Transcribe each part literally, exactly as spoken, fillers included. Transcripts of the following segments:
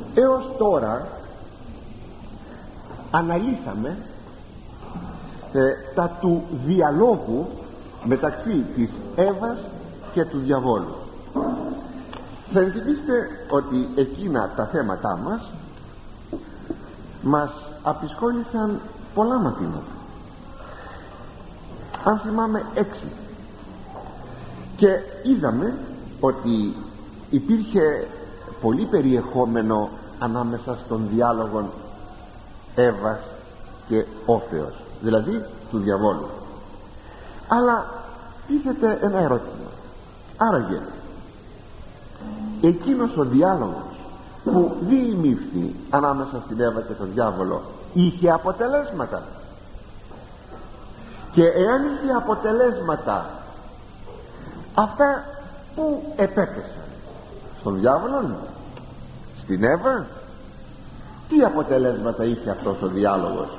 Έως τώρα αναλύσαμε ε, τα του διαλόγου μεταξύ της Εύας και του διαβόλου. Θα ενθυμίστε ότι εκείνα τα θέματά μας μας απεισχόλησαν πολλά μαθήματα, αν θυμάμαι έξι, και είδαμε ότι υπήρχε πολύ περιεχόμενο ανάμεσα στον διάλογο Εύας και Όφεως, δηλαδή του διαβόλου. Αλλά τίθεται ένα ερώτημα. Άραγε εκείνος ο διάλογος που διημήφθη ανάμεσα στην Εύα και τον διάβολο είχε αποτελέσματα? Και εάν είχε αποτελέσματα, αυτά που επέπεσαν? Στον διάβολο, στην Εύα? Τι αποτελέσματα είχε αυτός ο διάλογος?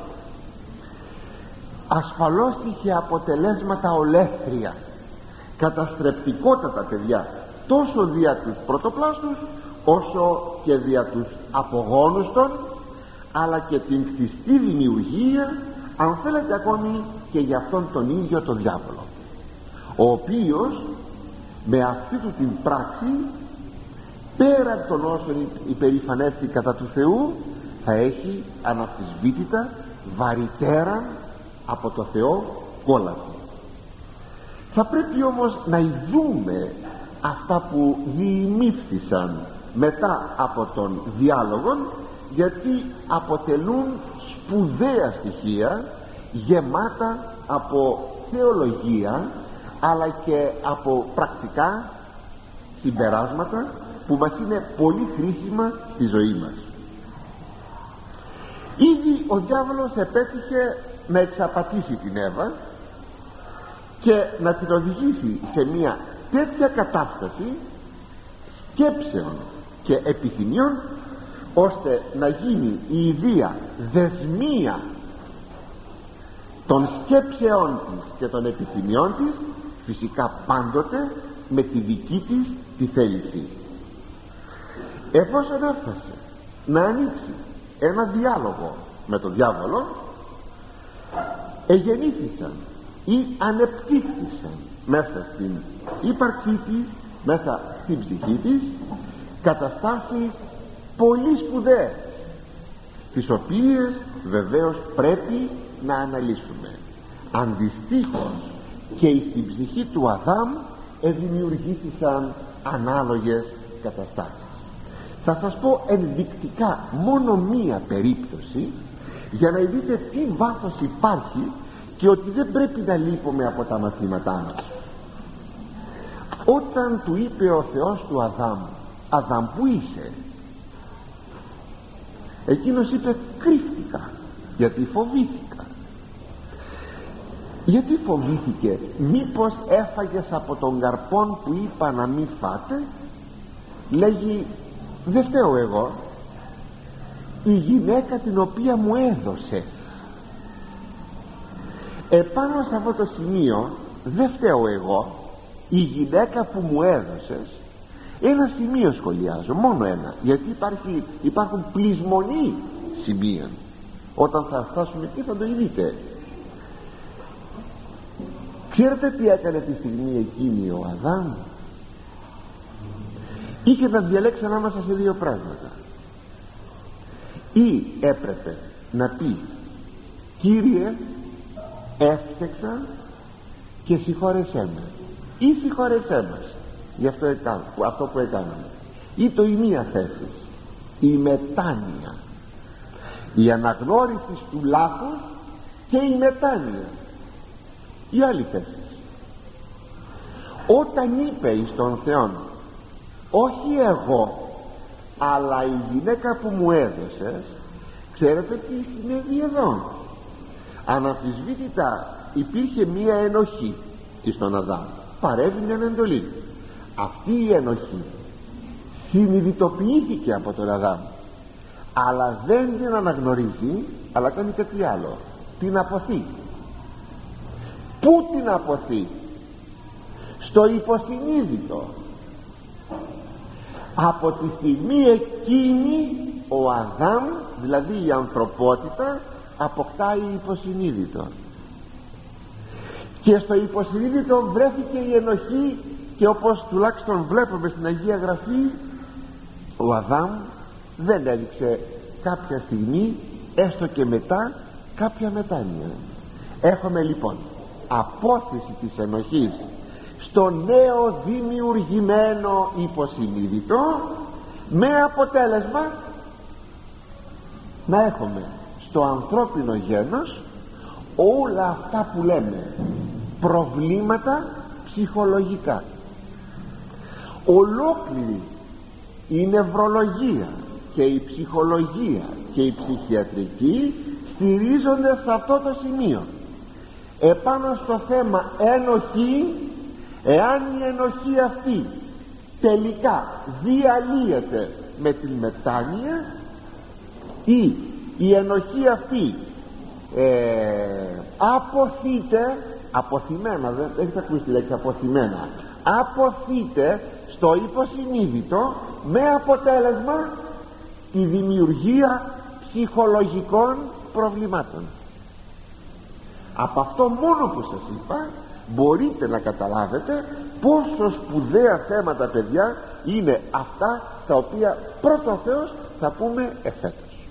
Ασφαλώς είχε αποτελέσματα ολέθρια, καταστρεπτικότατα, παιδιά, τόσο δια τους πρωτοπλάστους όσο και δια τους απογόνους των, αλλά και την κτιστή δημιουργία, αν θέλετε, ακόμη και για αυτόν τον ίδιο τον διάβολο, ο οποίος με αυτή του την πράξη, πέραν των όσων υπερηφανεύει κατά του Θεού, θα έχει αναμφισβήτητα βαρυτέρα από το Θεό κόλαση. Θα πρέπει όμως να ειδούμε αυτά που διημήφθησαν μετά από τον διάλογο, γιατί αποτελούν σπουδαία στοιχεία γεμάτα από θεολογία, αλλά και από πρακτικά συμπεράσματα που μας είναι πολύ χρήσιμα στη ζωή μας. Ήδη ο διάβολος επέτυχε να εξαπατήσει την Εύα και να την οδηγήσει σε μια τέτοια κατάσταση σκέψεων και επιθυμιών, ώστε να γίνει η ιδία δεσμία των σκέψεών της και των επιθυμιών της, φυσικά πάντοτε με τη δική της τη θέληση. Εφόσον έφτασε να ανοίξει ένα διάλογο με τον διάβολο, εγεννήθησαν ή ανεπτύχθησαν μέσα στην ύπαρξή της, μέσα στην ψυχή της, καταστάσεις πολύ σπουδαίες, τις οποίες βεβαίως πρέπει να αναλύσουμε. Αντιστοίχως και στην ψυχή του Αδάμ εδημιουργήθησαν ανάλογες καταστάσεις. Θα σας πω ενδεικτικά μόνο μία περίπτωση, για να δείτε τι βάθος υπάρχει και ότι δεν πρέπει να λείπουμε από τα μαθήματά μας. Όταν του είπε ο Θεός του Αδάμ, Αδάμ, που είσαι? Εκείνος είπε, κρύφτηκα, γιατί φοβήθηκα. Γιατί φοβήθηκε? Μήπως έφαγες από τον καρπόν που είπα να μην φάτε? Λέγει, δεν φταίω εγώ, η γυναίκα την οποία μου έδωσες. Επάνω σε αυτό το σημείο δεν φταίω εγώ, η γυναίκα που μου έδωσες. Ένα σημείο σχολιάζω, μόνο ένα, γιατί υπάρχει, υπάρχουν πλεισμονοί σημείων. Όταν θα φτάσουμε εκεί θα το δείτε. Ξέρετε τι έκανε τη στιγμή εκείνη ο Αδάμ? Είχε να διαλέξει ανάμεσα σε δύο πράγματα. Ή έπρεπε να πει, Κύριε, έφτεξα και συγχώρεσέ με, ή συγχώρεσέ μας για αυτό, αυτό που έκαναμε. Ή το η μία θέση, η μετάνοια, η αναγνώριση του λάθους και η μετάνοια, η άλλη θέση. Όταν είπε εις τον Θεόν, όχι εγώ αλλά η γυναίκα που μου έδωσες, ξέρετε τι συνέβη εδώ? Αναμφισβήτητα υπήρχε μία ενοχή εις τον Αδάμ, παρέβη μια εντολή. Αυτή η ενοχή συνειδητοποιήθηκε από τον Αδάμ, αλλά δεν την αναγνωρίζει, αλλά κάνει κάτι άλλο, την αποθεί. Πού την αποθεί? Στο υποσυνείδητο. Από τη στιγμή εκείνη ο Αδάμ, δηλαδή η ανθρωπότητα, αποκτάει υποσυνείδητο, και στο υποσυνείδητο βρέθηκε η ενοχή. Και όπως τουλάχιστον βλέπουμε στην Αγία Γραφή, ο Αδάμ δεν έδειξε κάποια στιγμή, έστω και μετά, κάποια μετάνοια. Έχουμε λοιπόν απόθεση της ενοχής στο νέο δημιουργημένο υποσυνείδητο, με αποτέλεσμα να έχουμε στο ανθρώπινο γένος όλα αυτά που λέμε προβλήματα ψυχολογικά. Ολόκληρη η νευρολογία και η ψυχολογία και η ψυχιατρική στηρίζονται σε αυτό το σημείο, επάνω στο θέμα ενοχή. Εάν η ενοχή αυτή τελικά διαλύεται με την μετάνοια, ή η ενοχή αυτή ε, αποθείται, αποθυμένα, δεν έχετε ακούσει τη λέξη αποθυμένα, αποθείται στο υποσυνείδητο, με αποτέλεσμα τη δημιουργία ψυχολογικών προβλημάτων. Από αυτό μόνο που σας είπα μπορείτε να καταλάβετε πόσο σπουδαία θέματα, παιδιά, είναι αυτά τα οποία πρώτα ο Θεός θα πούμε εφέτος.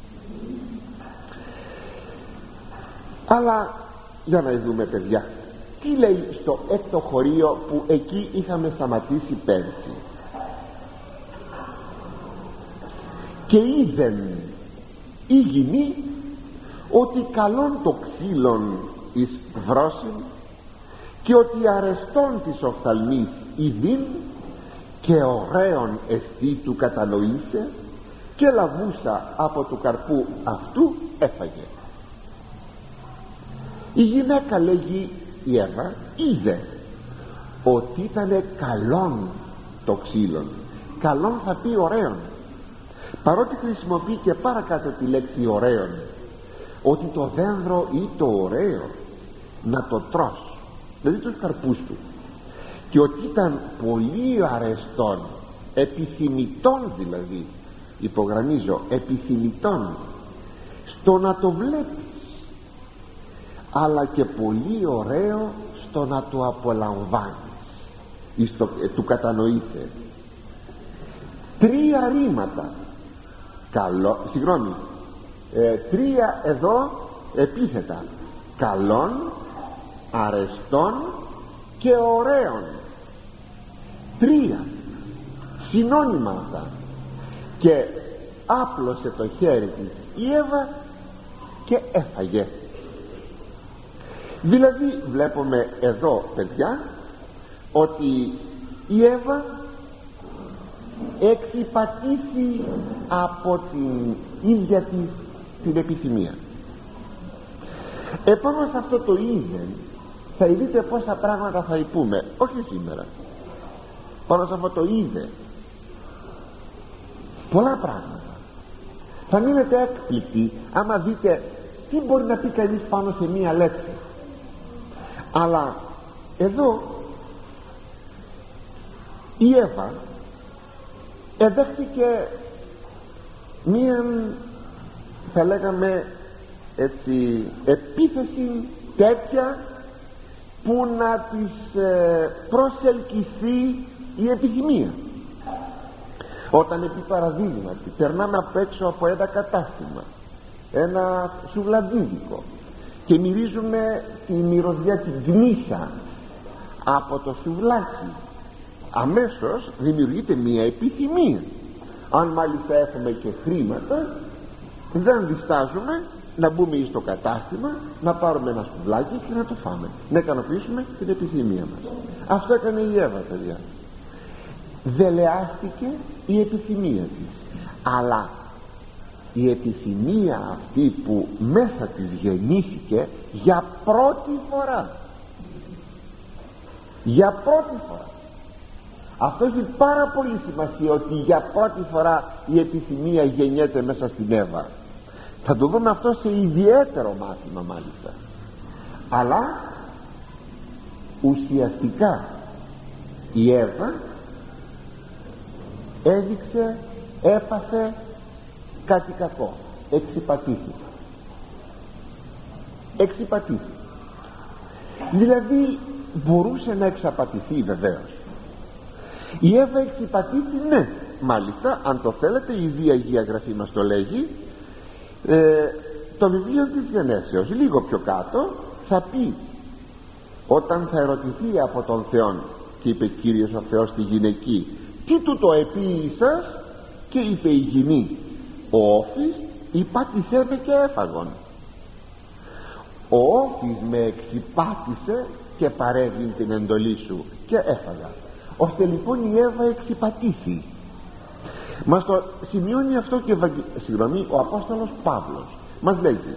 Αλλά για να δούμε, παιδιά, τι λέει στο έκτο χωρίο που εκεί είχαμε σταματήσει πέρσι. Και είδεν η γυνή ότι καλόν το ξύλον εις βρόσιν, και ότι αρεστών της οφθαλμής ειδήν, και ωραίον εστί του κατανοήσε, και λαβούσα από του καρπού αυτού έφαγε. Η γυναίκα, λέγει η Εύα, είδε ότι ήτανε καλόν το ξύλον. Καλόν θα πει ωραίον, παρότι χρησιμοποιεί και παρακάτω τη λέξη ωραίον, ότι το δένδρο ή το ωραίο να το τρως, δηλαδή τους καρπούς του, και ότι ήταν πολύ αρεστόν, επιθυμητόν, δηλαδή υπογραμμίζω, επιθυμητόν στο να το βλέπεις, αλλά και πολύ ωραίο στο να το απολαμβάνεις, στο, ε, του κατανοείσαι. Τρία ρήματα, καλό, συγγνώμη, ε, τρία εδώ επίθετα, καλόν, αρεστών και ωραίων. Τρία συνώνυμα αυτά. Και άπλωσε το χέρι της η Εύα και έφαγε. Δηλαδή βλέπουμε εδώ, παιδιά, ότι η Εύα εξυπατήθη από την ίδια της την επιθυμία. Επάνω σε αυτό το είδεν θα δείτε πόσα πράγματα θα υπούμε, όχι σήμερα, πάνω σε αυτό το είδε πολλά πράγματα. Θα μείνετε έκπληκτοι άμα δείτε τι μπορεί να πει κανείς πάνω σε μία λέξη. Αλλά εδώ η Εύα εδέχθηκε μία, θα λέγαμε έτσι, επίθεση τέτοια που να της ε, προσελκυθεί η επιθυμία. Όταν επί παραδείγματι περνάμε απ' έξω από ένα κατάστημα, ένα σουβλαντίδικο, και μυρίζουμε τη μυρωδιά, την γνίσα από το σουβλάκι, αμέσως δημιουργείται μία επιθυμία. Αν μάλιστα έχουμε και χρήματα, δεν διστάζουμε να μπούμε στο κατάστημα, να πάρουμε ένα σουβλάκι και να το φάμε, να ικανοποιήσουμε την επιθυμία μας. Αυτό έκανε η Εύα, παιδιά. Δελεάστηκε η επιθυμία της, αλλά η επιθυμία αυτή που μέσα της γεννήθηκε για πρώτη φορά, για πρώτη φορά, αυτό έχει πάρα πολύ σημασία, ότι για πρώτη φορά η επιθυμία γεννιέται μέσα στην Εύα. Θα το δούμε αυτό σε ιδιαίτερο μάθημα μάλιστα. Αλλά ουσιαστικά η Εύα έδειξε, έπαθε κάτι κακό, εξυπατήθη. Εξυπατήθη. Δηλαδή μπορούσε να εξαπατηθεί βεβαίως. Η Εύα εξυπατήθη, ναι, μάλιστα, αν το θέλετε, η Ιερή Αγία Γραφή μας το λέγει. ε, το βιβλίο της Γενέσεως λίγο πιο κάτω θα πει, όταν θα ερωτηθεί από τον Θεό, και είπε Κύριος ο Θεός στη γυναική, τι του το επίησας, και είπε η γυνή, ο όφης υπάτησέ με και έφαγον. Ο όφης με εξυπάτησε και παρέβην την εντολή σου και έφαγα. Ώστε λοιπόν η Εύα εξυπατήθη. Μας το σημειώνει αυτό και συγγνώμη, ο Απόστολος Παύλος μας λέγει,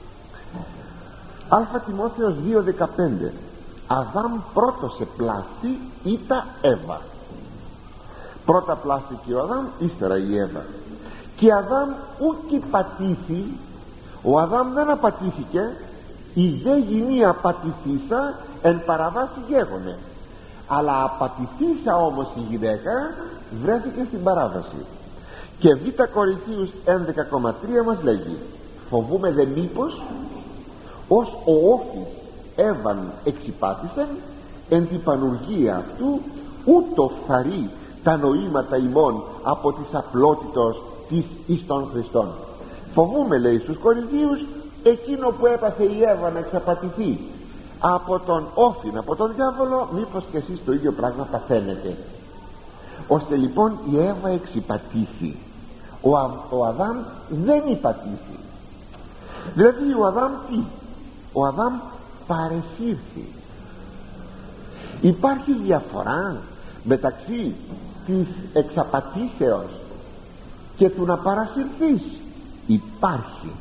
Α Τιμόθεος δύο δεκαπέντε, Αδάμ πρώτος σε πλάστη ήτα Εύα. Πρώτα πλάστηκε ο Αδάμ, ύστερα η Εύα. Και Αδάμ ούκ υπατήθη, ο Αδάμ δεν απατήθηκε, η δε γυνή απατηθήσα εν παραβάση γέγονε. Αλλά απατηθήσα όμως η γυναίκα βρέθηκε στην παράβαση. Και Β Κορινθίους έντεκα κόμμα τρία μας λέγει, φοβούμε δε μήπως ως ο όφης Εύαν εξυπάτησεν εν την πανουργία αυτού ούτω φθαρεί τα νοήματα ημών από της απλότητος της εις των Χριστών. Φοβούμε, λέει στους Κορινθίους, εκείνο που έπαθε η Εύα να εξαπατηθεί από τον όφιν, από τον διάβολο, μήπως και εσείς το ίδιο πράγμα παθαίνετε. Ώστε λοιπόν η Εύα εξυπατήθη, ο, Α, ο Αδάμ δεν υπατήθη. Δηλαδή ο Αδάμ τι? Ο Αδάμ παρεσύρθη. Υπάρχει διαφορά μεταξύ της εξαπατήσεως και του να παρασυρθείς? Υπάρχει.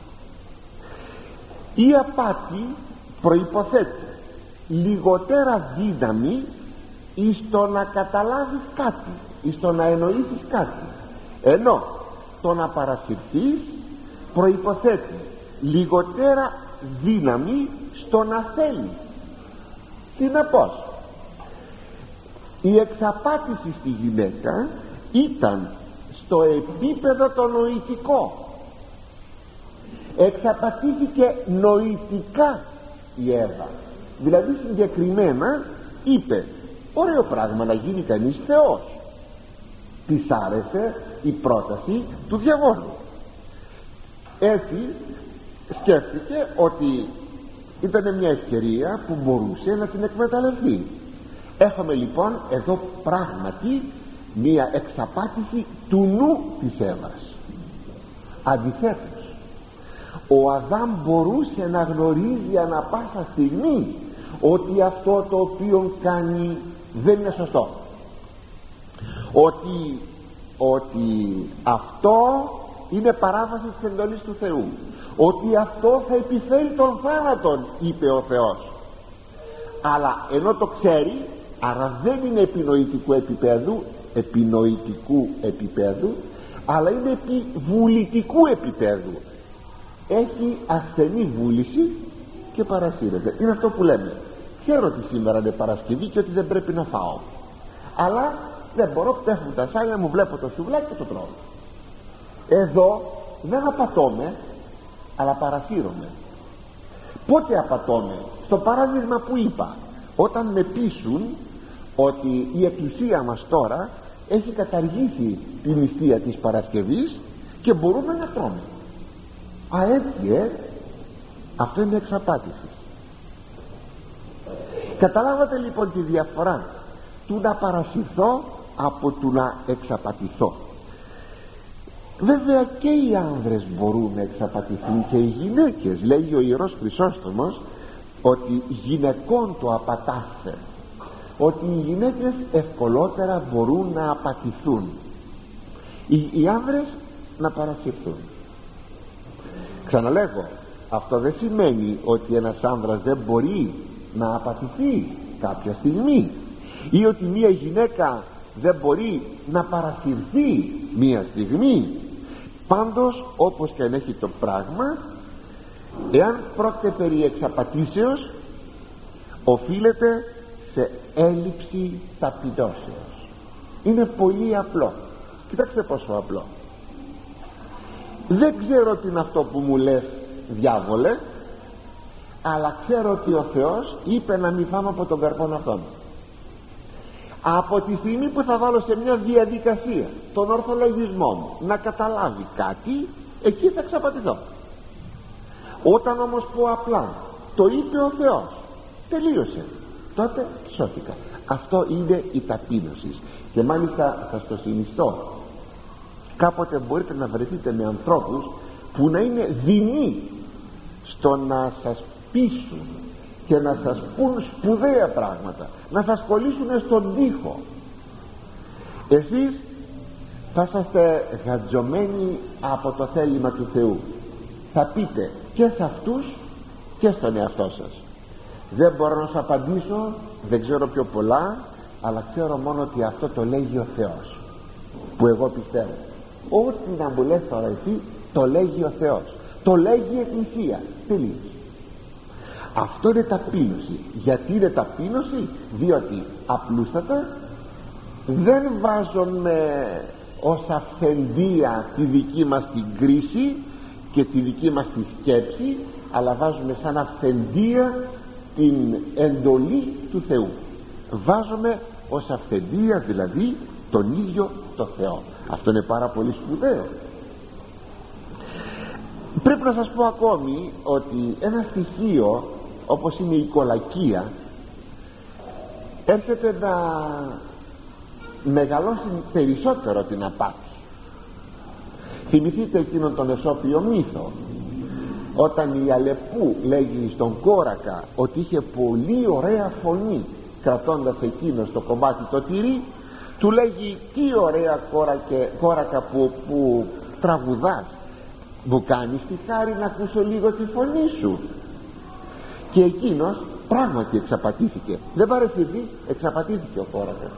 Η απάτη προϋποθέτει λιγότερα δύναμη εις το να καταλάβεις κάτι, εις το να εννοήσεις κάτι, ενώ το να παρασυρθείς προϋποθέτει λιγότερα δύναμη στο να θέλεις. Συνεπώς η εξαπάτηση στη γυναίκα ήταν στο επίπεδο το νοητικό. Εξαπατήθηκε νοητικά η Εύα. Δηλαδή συγκεκριμένα είπε, ωραίο πράγμα να γίνει κανείς Θεός. Της άρεσε η πρόταση του διαβόλου. Έτσι σκέφτηκε ότι ήταν μια ευκαιρία που μπορούσε να την εκμεταλλευτεί. Έχουμε λοιπόν εδώ πράγματι μια εξαπάτηση του νου της Εύας. Αντιθέτως, ο Αδάμ μπορούσε να γνωρίζει ανα πάσα στιγμή ότι αυτό το οποίο κάνει δεν είναι σωστό, ότι, ότι αυτό είναι παράβαση της εντολής του Θεού, ότι αυτό θα επιφέρει τον θάνατον, είπε ο Θεός. Αλλά ενώ το ξέρει, άρα δεν είναι επινοητικού επίπεδου, επινοητικού επίπεδου, αλλά είναι επιβουλητικού επίπεδου. Έχει ασθενή βούληση και παρασύρεται. Είναι αυτό που λέμε, ξέρω ότι σήμερα είναι Παρασκευή και ότι δεν πρέπει να φάω, αλλά δεν μπορώ, πέφτουν τα σάλια μου, βλέπω το σουβλάκι και το τρώω. Εδώ δεν απατώμε, αλλά παρασύρωμαι. Πότε απατώμε? Στο παράδειγμα που είπα, όταν με πείσουν ότι η εκκλησία μας τώρα έχει καταργήσει την νηστεία της Παρασκευής και μπορούμε να τρώμε. Α, έτσι, ε, αυτό είναι εξαπάτηση. Καταλάβατε λοιπόν τη διαφορά του να παρασυρθώ από του να εξαπατηθώ. Βέβαια και οι άνδρες μπορούν να εξαπατηθούν και οι γυναίκες. Λέγει ο Ιερός Χρυσόστομος ότι γυναικών το απατάθε, ότι οι γυναίκες ευκολότερα μπορούν να απατηθούν, οι, οι άνδρες να παρασυρθούν. Ξαναλέγω, αυτό δεν σημαίνει ότι ένας άνδρας δεν μπορεί να απατηθεί κάποια στιγμή, ή ότι μία γυναίκα δεν μπορεί να παρασυρθεί μία στιγμή. Πάντως, όπως και αν έχει το πράγμα, εάν πρόκειται περί εξαπατήσεως, οφείλεται σε έλλειψη ταπεινώσεως. Είναι πολύ απλό. Κοιτάξτε πόσο απλό. δεν ξέρω τι είναι αυτό που μου λες, διάβολε, αλλά ξέρω ότι ο Θεός είπε να μην φάμε από τον καρπόν αυτόν. Από τη στιγμή που θα βάλω σε μια διαδικασία τον ορθολογισμό μου να καταλάβει κάτι, εκεί θα εξαπατηθώ. Όταν όμως πω απλά το είπε ο Θεός, τελείωσε, τότε σώθηκα. Αυτό είναι η ταπείνωση. Και μάλιστα θα το συνιστώ, κάποτε μπορείτε να βρεθείτε με ανθρώπους που να είναι δεινοί στο να σας πείσουν και να σας πούν σπουδαία πράγματα, να σας κολλήσουν στον τοίχο. Εσείς θα είσαστε γατζωμένοι από το θέλημα του Θεού. Θα πείτε και σε αυτούς και στον εαυτό σας, δεν μπορώ να σας απαντήσω, δεν ξέρω πιο πολλά, αλλά ξέρω μόνο ότι αυτό το λέγει ο Θεός, που εγώ πιστεύω. Ό,τι να μου λες τώρα εσύ, το λέγει ο Θεός, το λέγει η Εκκλησία, τελείως. Αυτό είναι ταπείνωση. Γιατί είναι ταπείνωση? Διότι απλούστατα δεν βάζουμε ως αυθεντία τη δική μας την κρίση και τη δική μας τη σκέψη, αλλά βάζουμε σαν αυθεντία την εντολή του Θεού. Βάζουμε ως αυθεντία δηλαδή τον ίδιο το Θεό. Αυτό είναι πάρα πολύ σπουδαίο. Πρέπει να σας πω ακόμη ότι ένα στοιχείο όπως είναι η κολακία έρχεται να μεγαλώσει περισσότερο την απάτη. Θυμηθείτε εκείνον τον Αισόπιο μύθο, όταν η Αλεπού λέγει στον Κόρακα ότι είχε πολύ ωραία φωνή, κρατώντας εκείνο το κομμάτι το τυρί, του λέγει τι ωραία κόρακε, κόρακα που, που τραγουδάς, μου κάνεις τη χάρη να ακούσω λίγο τη φωνή σου. Και εκείνος πράγματι εξαπατήθηκε, δεν παρεσυρθεί, εξαπατήθηκε ο Κόρακας.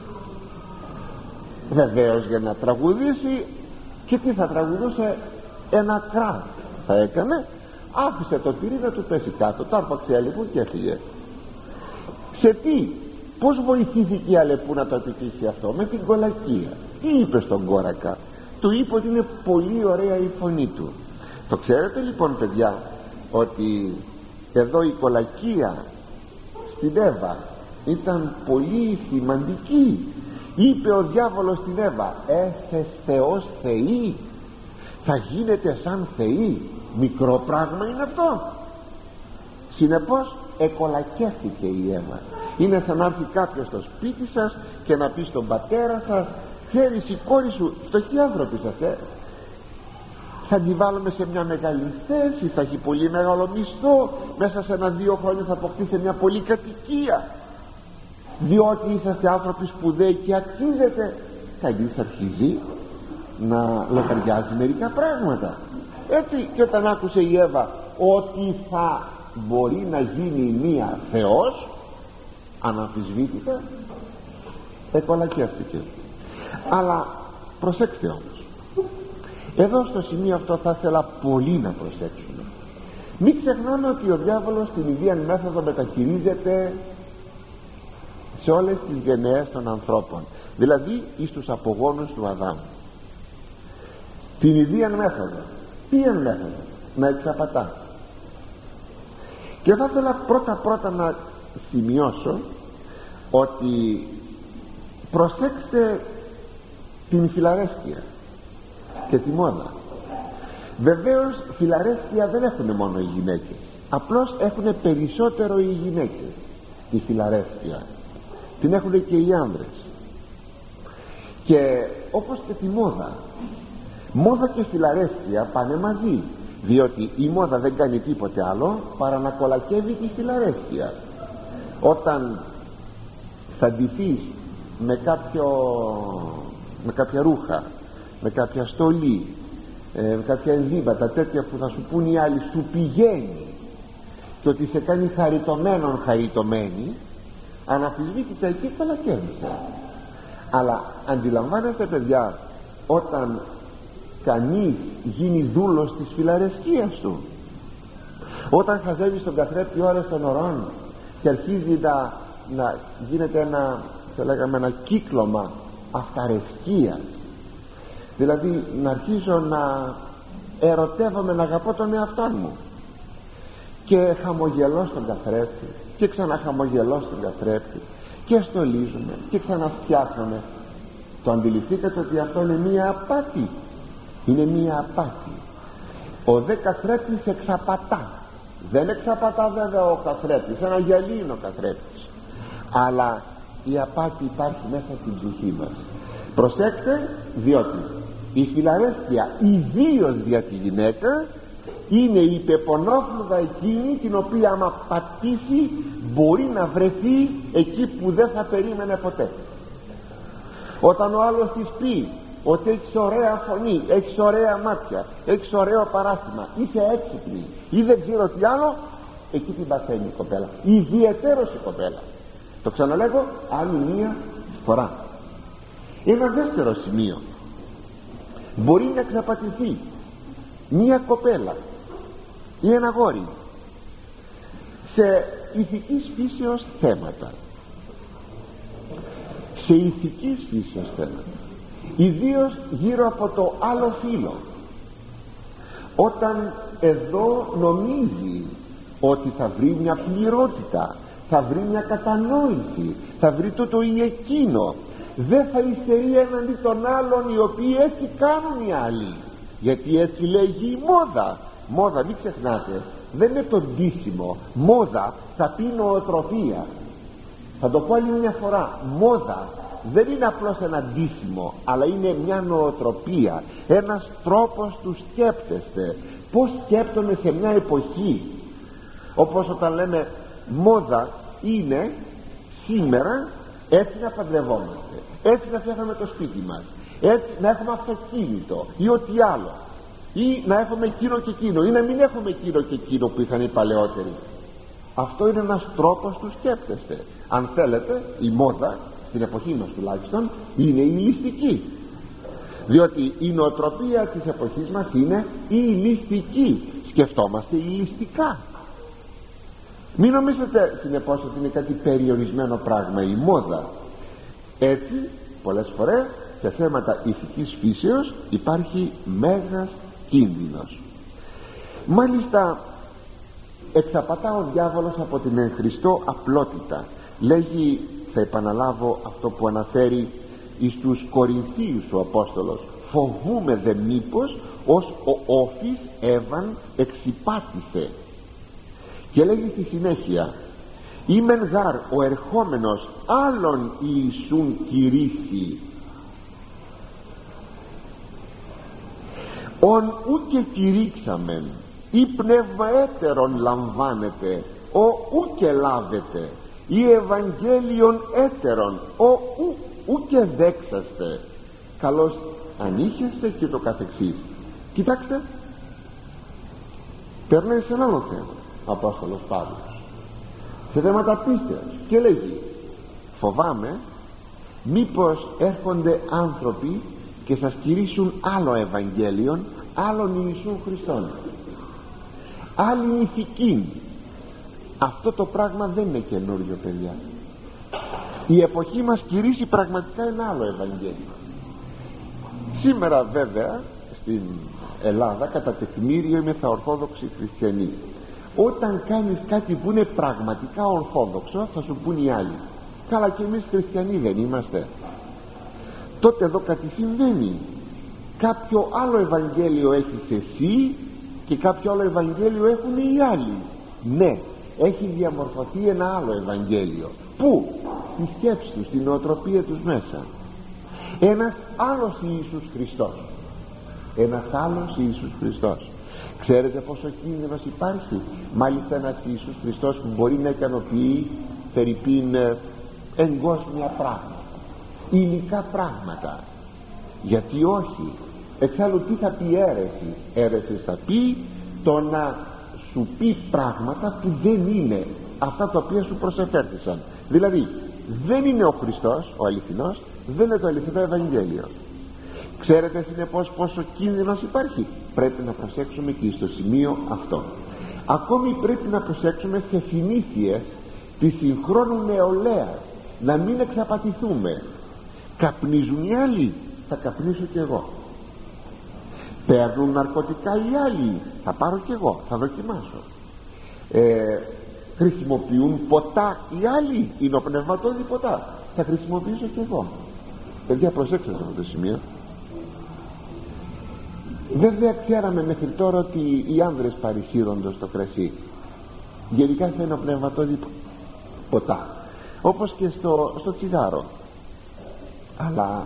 Βεβαίως για να τραγουδήσει, και τι θα τραγουδούσε, ένα κράτ θα έκανε, άφησε το τυρί να του πέσει κάτω, το άρπαξε η Αλεπού και έφυγε. Σε τι, πως βοηθήθηκε η Αλεπού να το επιτύχει αυτό? Με την κολακία. Τι είπε στον Κόρακα? Του είπε ότι είναι πολύ ωραία η φωνή του. Το ξέρετε λοιπόν παιδιά, ότι εδώ η κολακία στην Εύα ήταν πολύ σημαντική. Είπε ο διάβολος στην Εύα, έσαι Θεός θεή, θα γίνετε σαν θεή. Μικρό πράγμα είναι αυτό. Συνεπώς εκολακεύτηκε η Εύα. Είναι σαν να έρθει κάποιος στο σπίτι σας και να πει στον πατέρα σας, ξέρεις η κόρη σου, φτωχοί άνθρωποι σας, ε, θα τη βάλουμε σε μια μεγάλη θέση, θα έχει πολύ μεγάλο μισθό, μέσα σε ένα δύο χρόνια θα αποκτήσει μια πολύ κατοικία, διότι είσαστε άνθρωποι σπουδαίοι και αξίζετε. Κανείς αρχίζει να λογαριάζει μερικά πράγματα. Έτσι, και όταν άκουσε η Εύα ότι θα μπορεί να γίνει μία Θεός, αναμφισβήτητα εκολακεύτηκε. Αλλά προσέξτε όμως, εδώ στο σημείο αυτό θα ήθελα πολύ να προσέξουμε. Μην ξεχνάμε ότι ο διάβολος την ίδια μέθοδο μεταχειρίζεται σε όλες τις γενναίες των ανθρώπων, δηλαδή εις τους απογόνους του Αδάμ. Την ίδια μέθοδο. Ποια μέθοδο? Να εξαπατά. Και θα ήθελα πρώτα πρώτα να σημειώσω ότι προσέξτε την φιλαρέσκεια και τη μόδα. Βεβαίως φιλαρέσκεια δεν έχουν μόνο οι γυναίκες, απλώς έχουν περισσότερο οι γυναίκες τη φιλαρέσκεια, την έχουν και οι άνδρες. Και όπως και τη μόδα, μόδα και φιλαρέσκεια πάνε μαζί, διότι η μόδα δεν κάνει τίποτε άλλο παρά να κολακεύει τη φιλαρέσκεια. Όταν θα ντυθείς με κάποιο με κάποια ρούχα, με κάποια στολή, ε, με κάποια ενδύματα τέτοια που θα σου πούν οι άλλοι σου πηγαίνει και ότι σε κάνει χαριτωμένον χαριτωμένη, αναφυσβήτητα εκεί κολακεύεσαι. Αλλά αντιλαμβάνεστε παιδιά, όταν κανείς γίνει δούλος της φιλαρεσκίας του, όταν χαζεύει στον καθρέφτη ώρες των ωρών και αρχίζει να, να γίνεται ένα, θα λέγαμε, ένα κύκλωμα αυταρεσκίας, δηλαδή να αρχίζω να ερωτεύομαι να αγαπώ τον εαυτό μου και χαμογελώ στον καθρέφτη και ξαναχαμογελώ στον καθρέφτη και στολίζομαι και ξαναφτιάχνομαι. Το αντιληφθήκατε ότι αυτό είναι μία απάτη? Είναι μία απάτη. Ο δε καθρέφτης εξαπατά. Δεν εξαπατά βέβαια ο καθρέφτης, ένα γυαλί είναι ο καθρέφτης, αλλά η απάτη υπάρχει μέσα στην ψυχή μας. Προσέξτε, διότι η φιλαρέσκεια ιδίως δια τη γυναίκα είναι η πεπονόφλουδα εκείνη την οποία άμα πατήσει μπορεί να βρεθεί εκεί που δεν θα περίμενε ποτέ. Όταν ο άλλος της πει ότι έχεις ωραία φωνή, έχεις ωραία μάτια, έχεις ωραίο παράστημα, είσαι έξυπνη ή δεν ξέρω τι άλλο, εκεί την παθαίνει η κοπέλα, ιδιαιτέρως η κοπέλα. Το ξαναλέγω άλλη μία φορά. Ένα δεύτερο σημείο, μπορεί να εξαπατηθεί μία κοπέλα ή ένα αγόρι σε ηθικής φύσεως θέματα, σε ηθικής φύσεως θέματα, ιδίως γύρω από το άλλο φύλο. Όταν εδώ νομίζει ότι θα βρει μια πληρότητα, θα βρει μια κατανόηση, θα βρει τούτο ή εκείνο, δεν θα υστερεί έναντι των άλλων οι οποίοι έτσι κάνουν οι άλλοι, γιατί έτσι λέγει η μόδα. Μόδα, μην ξεχνάτε, δεν είναι το ντύσιμο. Μόδα θα πει νοοτροπία. Θα το πω άλλη μια φορά, μόδα δεν είναι απλώς ένα ντύσιμο, αλλά είναι μια νοοτροπία, ένας τρόπος του σκέπτεστε, πως σκέπτομαι σε μια εποχή. Όπως όταν λέμε μόδα είναι σήμερα έτσι να παντρευόμαστε, έτσι να φτιάχνουμε το σπίτι μας, έτσι να έχουμε αυτοκίνητο ή ό,τι άλλο, ή να έχουμε εκείνο και εκείνο, ή να μην έχουμε εκείνο και εκείνο που είχαν οι παλαιότεροι. Αυτό είναι ένας τρόπος του σκέπτεστε. Αν θέλετε, η μόδα στην εποχή μας τουλάχιστον είναι η ληστική, διότι η νοοτροπία της εποχής μας είναι η ληστική. Σκεφτόμαστε ληστικά. Μην νομίζετε συνεπώς ότι είναι κάτι περιορισμένο πράγμα η μόδα. Έτσι πολλές φορές σε θέματα ηθικής φύσεως υπάρχει μέγας κίνδυνος. Μάλιστα εξαπατά ο διάβολος από την εν Χριστώ απλότητα. Λέγει, θα επαναλάβω αυτό που αναφέρει εις τους Κορινθίους ο Απόστολος, φοβούμε δε μήπως ως ο όφης Εύαν εξυπάτησε. Και λέγει στη συνέχεια, «Ήμεν γάρ ο ερχόμενος άλλον Ιησούν κηρύσσει, ον ούκε κηρύξαμεν, ή πνεύμα έτερον λαμβάνετε, ο ούκε λάβετε, ή Ευαγγέλιον έτερον, ο ου, ούκε δέξαστε, καλώς ανήχεστε» και το καθεξής. Κοιτάξτε, περνάει σε ένα άλλο θέμα ο Απόστολος Παύλος, σε θέματα πίστεως, και λέγει, φοβάμαι μήπως έρχονται άνθρωποι και σας κηρύσουν άλλο Ευαγγέλιον, άλλον Ιησούν Χριστόν, άλλη ηθική. Αυτό το πράγμα δεν είναι καινούριο, παιδιά. Η εποχή μας κηρύσσει πραγματικά ένα άλλο Ευαγγέλιο. Σήμερα βέβαια στην Ελλάδα κατά τεκμήριο είμαι θα ορθόδοξοι χριστιανοί. Όταν κάνεις κάτι που είναι πραγματικά ορθόδοξο θα σου πούν οι άλλοι, καλά και εμείς χριστιανοί δεν είμαστε? Τότε εδώ κάτι συμβαίνει. Κάποιο άλλο Ευαγγέλιο έχεις εσύ και κάποιο άλλο Ευαγγέλιο έχουν οι άλλοι. Ναι, έχει διαμορφωθεί ένα άλλο Ευαγγέλιο. Πού? Στη σκέψη τους, στην νοοτροπία τους μέσα. Ένας άλλος Ιησούς Χριστός. Ένας άλλος Ιησούς Χριστός. Ξέρετε πόσο κίνδυνος υπάρχει? Μάλιστα ένας Ιησούς Χριστός που μπορεί να ικανοποιεί φερειπίν εγκόσμια πράγματα, υλικά πράγματα. Γιατί όχι? Εξάλλου τι θα πει αίρεση? Αίρεση θα πει το να σου πει πράγματα που δεν είναι αυτά τα οποία σου προσεφέρθησαν. Δηλαδή δεν είναι ο Χριστός ο αληθινός, δεν είναι το αληθινό Ευαγγέλιο. Ξέρετε συνεπώς πόσο κίνδυνος υπάρχει? Πρέπει να προσέξουμε και στο σημείο αυτό. Ακόμη πρέπει να προσέξουμε σε συνήθειες της συγχρόνου νεολαίας, να μην εξαπατηθούμε. Καπνίζουν οι άλλοι, θα καπνίσω κι εγώ. Παίρνουν ναρκωτικά οι άλλοι, θα πάρω κι εγώ, θα δοκιμάσω. ε, Χρησιμοποιούν ποτά οι άλλοι, είναι ο πνευματώδη ποτά, θα χρησιμοποιήσω κι εγώ. Παιδιά, προσέξτε σε αυτό το σημείο. Βέβαια ξέραμε μέχρι τώρα ότι οι άνδρες παρισύρονται στο κρασί, γενικά θα είναι ο πνευματώδη ποτά, όπως και στο, στο τσιγάρο. Αλλά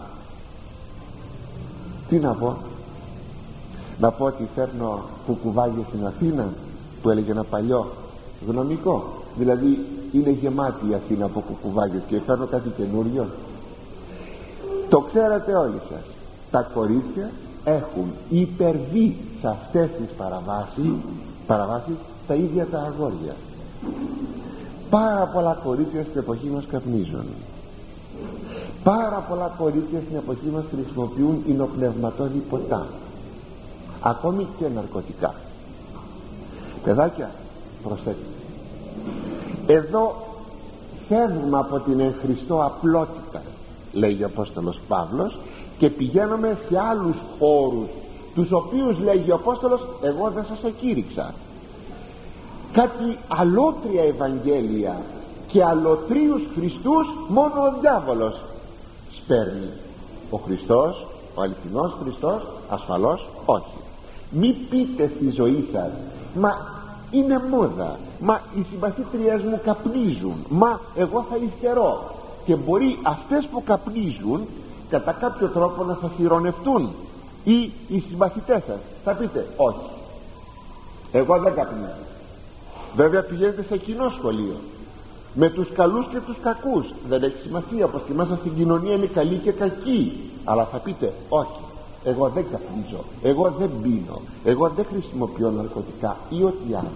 τι να πω, να πω ότι φέρνω κουκουβάγια στην Αθήνα, που έλεγε ένα παλιό γνωμικό, δηλαδή είναι γεμάτη η Αθήνα από κουκουβάγες, και φέρνω κάτι καινούριο? Το ξέρατε όλοι σας, τα κορίτσια έχουν υπερβεί σε αυτές τις παραβάσεις, παραβάσεις τα ίδια τα αγόρια. Πάρα πολλά κορίτσια στην εποχή μας καπνίζουν, πάρα πολλά κορίτσια στην εποχή μας χρησιμοποιούν υνοπνευματώδη ποτά, ακόμη και ναρκωτικά. Παιδάκια, προσέξτε, εδώ φεύγουμε από την εν Χριστώ απλότητα, λέει ο Απόστολος Παύλος, και πηγαίνουμε σε άλλους χώρους, τους οποίους, λέγει ο Απόστολος, εγώ δεν σας εκήρυξα. Κάτι αλότρια Ευαγγέλια και αλωτρίους Χριστούς μόνο ο διάβολος σπέρνει. Ο Χριστός, ο αληθινός Χριστός, ασφαλώς όχι. Μη πείτε στη ζωή σας, μα είναι μόδα, μα οι συμπαθήτριές μου καπνίζουν, μα εγώ θα υστερώ. Και μπορεί αυτές που καπνίζουν κατά κάποιο τρόπο να σας ηρωνευτούν, ή οι συμπαθητές σας. Θα πείτε όχι, εγώ δεν καπνίζω. Βέβαια πηγαίνετε σε κοινό σχολείο με τους καλούς και τους κακούς, δεν έχει σημασία, όπως και μέσα στην κοινωνία είναι καλοί και κακοί. Αλλά θα πείτε όχι, εγώ δεν καπνίζω, εγώ δεν πίνω, εγώ δεν χρησιμοποιώ ναρκωτικά ή ό,τι άλλο.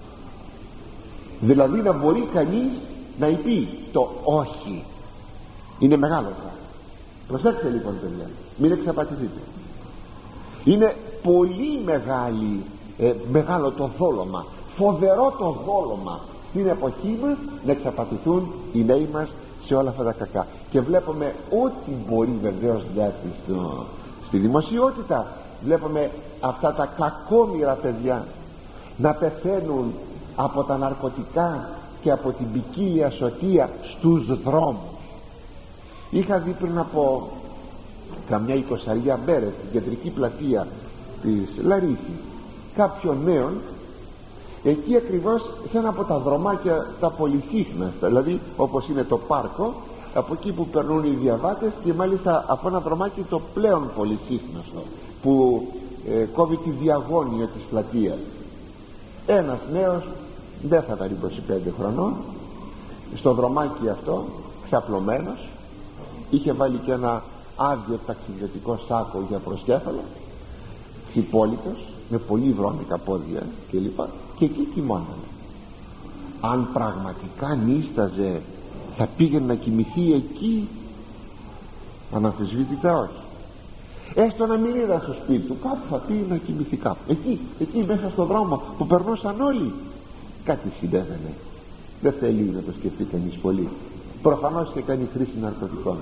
Δηλαδή να μπορεί κανείς να πει το όχι, είναι μεγάλο πράγμα. Προσέξτε λοιπόν, παιδιά, μην εξαπατηθείτε. Είναι πολύ μεγάλη, ε, μεγάλο το δόλωμα, φοβερό το δόλωμα στην εποχή μας να εξαπατηθούν οι νέοι μας σε όλα αυτά τα κακά. Και βλέπουμε ό,τι μπορεί βεβαίως να έρθει στο, στη δημοσιότητα. Βλέπουμε αυτά τα κακόμοιρα παιδιά να πεθαίνουν από τα ναρκωτικά και από την ποικίλια σωτία στους δρόμους. Είχα δει πριν από καμιά εικοσαριά μέρες στην κεντρική πλατεία της Λαρίσης κάποιον νέον, εκεί ακριβώς σε ένα από τα δρομάκια τα πολυσύχναστα, δηλαδή όπως είναι το πάρκο, από εκεί που περνούν οι διαβάτες, και μάλιστα από ένα δρομάκι το πλέον πολυσύχναστο που ε, κόβει τη διαγώνια της πλατείας. Ένας νέος, δεν θα ήταν είκοσι πέντε χρονών, στο δρομάκι αυτό ξαπλωμένος, είχε βάλει και ένα άδειο ταξιδιωτικό σάκο για προσκέφαλο, ξυπόλυτος, με πολύ βρώμικα πόδια κλπ, και εκεί κοιμώνανε. Αν πραγματικά νίσταζε, θα πήγαινε να κοιμηθεί εκεί? Αναμφισβήτητα όχι. Έστω να μην είδα στο σπίτι του, κάπου θα πήγαινε να κοιμηθεί κάπου. Εκεί, εκεί μέσα στον δρόμο που περνούσαν όλοι, κάτι συνέβαινε. Δεν θέλει να το σκεφτεί κανείς πολύ. Προφανώς είχε κάνει χρήση ναρκωτικών.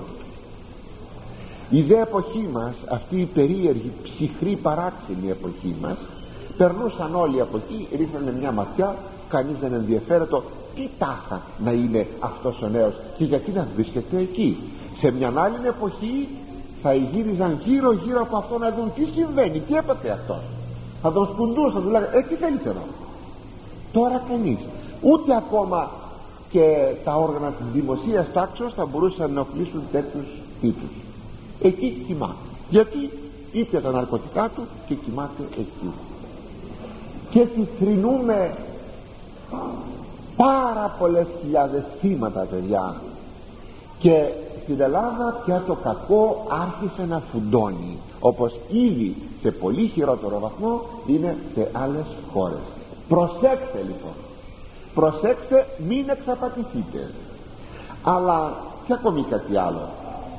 Η δε εποχή μας, αυτή η περίεργη, ψυχρή, παράξενη εποχή μας, περνούσαν όλοι από εκεί, ρίχνανε μια ματιά, κανείς δεν ενδιαφέρετο τι τάχα να είναι αυτός ο νέος και γιατί να βρίσκεται εκεί. Σε μια άλλη εποχή θα γύριζαν γύρω γύρω από αυτό να δουν τι συμβαίνει, τι έπαθε αυτός. Θα τον σκουντούσαν, θα του λέγανε ε τι θέλεις εδώ. Τώρα κανείς, ούτε ακόμα και τα όργανα της δημοσίας τάξεως θα μπορούσαν να οπλίσουν τέτοιους τύπους. Εκεί κοιμάται, γιατί είπε τα ναρκωτικά του και κοιμάται εκεί. Και έτσι θρηνούμε πάρα πολλές χιλιάδες θύματα, παιδιά, και στην Ελλάδα πια το κακό άρχισε να φουντώνει, όπως ήδη σε πολύ χειρότερο βαθμό είναι σε άλλες χώρες. Προσέξτε λοιπόν, προσέξτε, μην εξαπατηθείτε. Αλλά και ακόμη κάτι άλλο,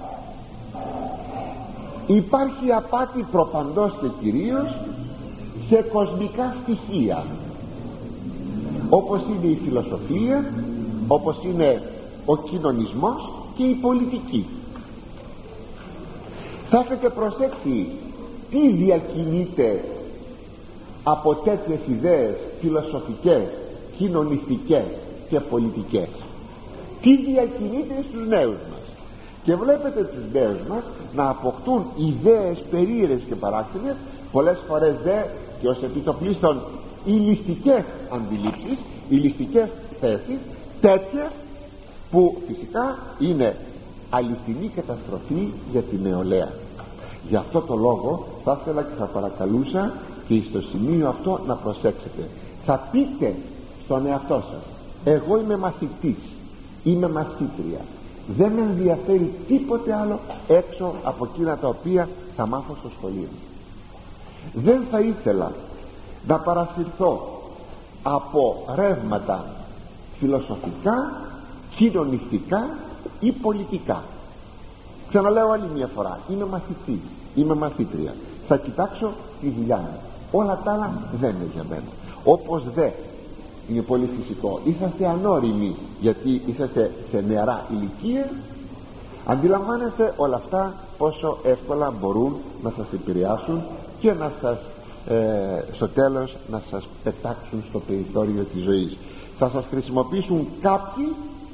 υπάρχει απάτη προπαντός και κυρίως σε κοσμικά στοιχεία, όπως είναι η φιλοσοφία, όπως είναι ο κοινωνισμός και η πολιτική. Θα έχετε προσέξει τι διακινείται από τέτοιες ιδέες φιλοσοφικές, κοινωνιστικές και πολιτικές, τι διακινείται στους νέους μας. Και βλέπετε τους νέους μας να αποκτούν ιδέες περίεργες και παράξενες, πολλές φορές δε και ως επιτοπλίστων ηλιστικές αντιλήψεις, ηλιστικές θέσεις, τέτοιες που φυσικά είναι αληθινή καταστροφή για την νεολαία. Γι' αυτό το λόγο θα ήθελα και θα παρακαλούσα και στο σημείο αυτό να προσέξετε. Θα πείτε στον εαυτό σας, εγώ είμαι μαθητής, είμαι μαθήτρια, δεν με ενδιαφέρει τίποτε άλλο έξω από εκείνα τα οποία θα μάθω στο σχολείο. Δεν θα ήθελα να παρασυρθώ από ρεύματα φιλοσοφικά, κοινωνιστικά ή πολιτικά. Ξαναλέω άλλη μια φορά, είμαι μαθητής, είμαι μαθήτρια, θα κοιτάξω τη δουλειά μου, όλα τα άλλα δεν είναι για μένα. Όπως δε είναι πολύ φυσικό, είσαστε ανώριμοι γιατί είσαστε σε νεαρά ηλικία, αντιλαμβάνεστε όλα αυτά πόσο εύκολα μπορούν να σας επηρεάσουν και να σας ε, στο τέλος να σας πετάξουν στο περιθώριο της ζωής. Θα σας χρησιμοποιήσουν κάποιοι